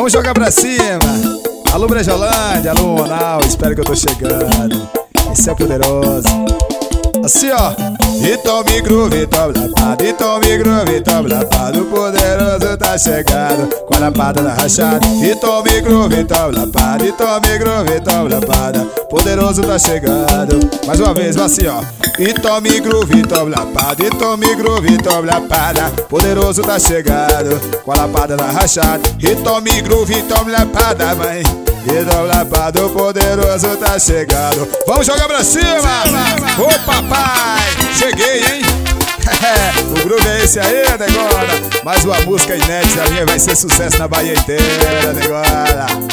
Vamos jogar pra cima. Alô Brejolândia, alô Monal, espero que eu tô chegando. Esse é poderoso. Assim ó. E tome groove, tome lapada. E tome groove, tome lapada. O poderoso tá chegando com a lapada da rachada. E tome groove, tome lapada. E tome groove, tome lapada. Poderoso tá chegando. Mais uma vez, assim ó. E tome groove, tome lapada. E tome groove, tome lapada. Poderoso tá chegando com a lapada da rachada. E tome groove, tome lapada, mãe. E tome lapada, o poderoso tá chegando. Vamos jogar pra cima! Ô papai, cheguei, hein? O groove é esse aí, negócio. Mais uma música inédita minha, vai ser sucesso na Bahia inteira, negócio.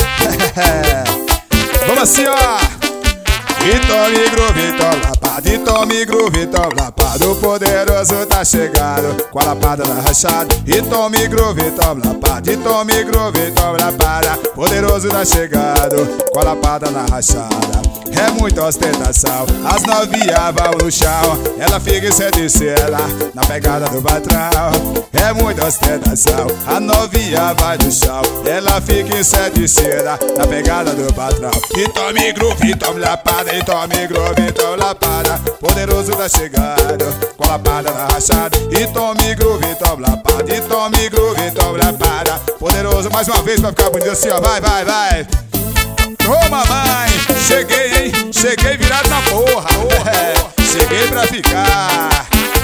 Vamos assim, ó. E tome groove, tome lapada. E tome groove, tome lapada. O poderoso tá chegando com a lapada da rachada. E tome groove, tome lapada. E tome groove, tome lapada. Poderoso tá chegando com a lapada na rachada. É muita ostentação, as novinhas vão no chão. Ela fica em sede de cela, na pegada do patrão. É muita ostentação, a novinha vai no chão. Ela fica em sede de cela, na pegada do patrão. E tome groove, tome lapada. E tome groove, tome lapada. Poderoso tá chegando com a lapada na rachada. E tome groove, tome lapada. E tome groove, tome lapada. Poderoso, mais uma vez pra ficar bonito assim ó. Vai, vai, vai. Ô mamãe, cheguei, hein? Cheguei virado na porra. Cheguei pra ficar.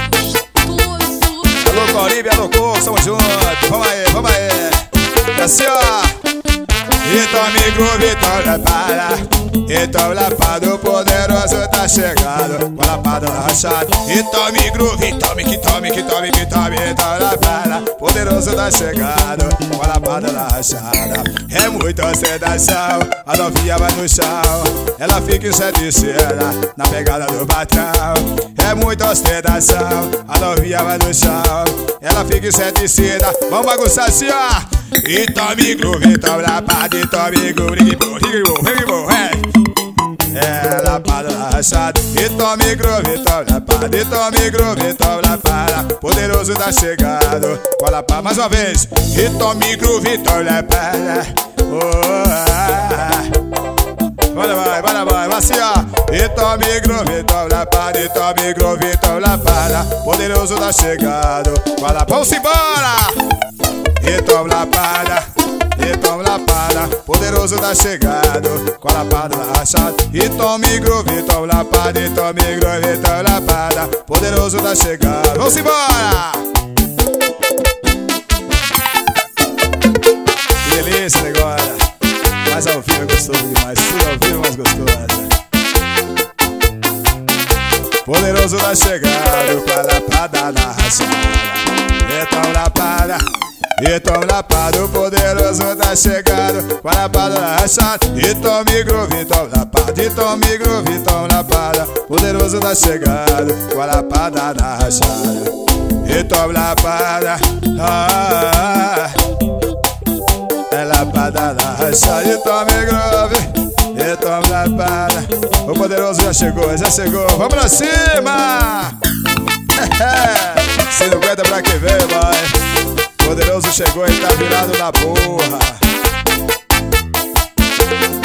Alô Coribe, alô Coco, tamo junto. Vamos aí, vamos aí. Assim ó. E tome groove, tome lapada. E tome lapada, o poderoso tá chegando com a lapada da rachada. E tome groove, tome que tome, que tome, que tome. E tome lapada, poderoso tá chegando com a lapada da rachada. É muita ostentação, a novinha vai no chão. Ela fica em sede de cela, na pegada do patrão. É muita ostentação, a novinha vai no chão. Ela fica em sede de cela. Vamos bagunçar assim ó. E tome groove, tome lapada. E tome groove, é lapada da rachada. E tome groove, tome lapada. E tome groove, tome lapada. Poderoso tá chegando com a lapada. Mais uma vez. E tome groove, tome lapada. Bora, vai assim ó. E tome groove, tome lapada. E tome groove, tome lapada. Poderoso tá chegando com a lapada. Vamos embora! E tome lapada, e tome lapada. Poderoso tá chegando com a lapada da rachada. E tome groove, tome lapada. E tome groove, tome lapada. Poderoso tá chegando. Vamos embora! Delícia, negócio. Mas ao vivo é gostoso demais. Tudo ao vivo é mais gostoso. Poderoso tá chegando com a lapada da rachada. E tome lapada. E tome lapada, o poderoso tá chegando com a lapada da rachada. E tome groove, tome lapada. E tome groove, tome lapada. Poderoso tá chegando com a lapada da rachada. E tome lapada, é lapada da rachada. E tome groove, e tome lapada. O poderoso já chegou, já chegou. Vamos pra cima! Se não aguenta pra que veio, boy. Poderoso chegou e tá virado na porra.